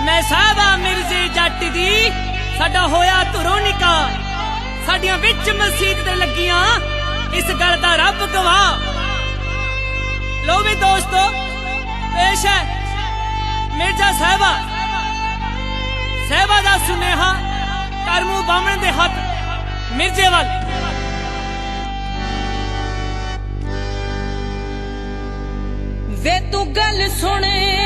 मैं साहबा मिर्जे जट दी साडा होया धुरों निकाह साडियां विच मसीत ते लगियां इस गल दा रब गवाह। लो भी दोस्तों पेश है मिर्जा साहबा दा सुनेहा करमू बामण दे हथ मिर्जे वाल। वे तू गल सुने